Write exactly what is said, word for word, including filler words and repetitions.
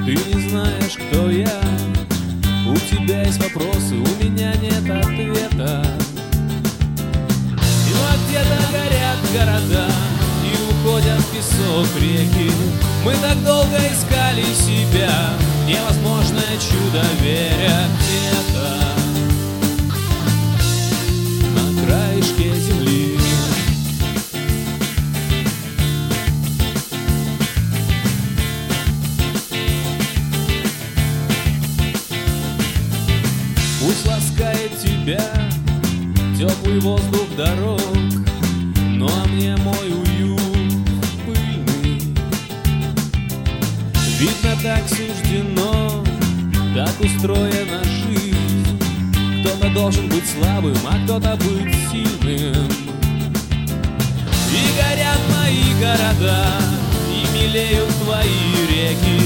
Ты не знаешь, кто я. У тебя есть вопросы, у меня нет ответа. Ну а где-то горят города и уходят в песок реки. Мы так долго искали себя, невозможное чудо, веря где-то на краешке земли. Пусть ласкает тебя теплый воздух дорог, ну а мне мой уют пыльный. Видно, так суждено, так устроена жизнь. Кто-то должен быть слабым, а кто-то быть сильным. И горят мои города, и мелеют твои реки.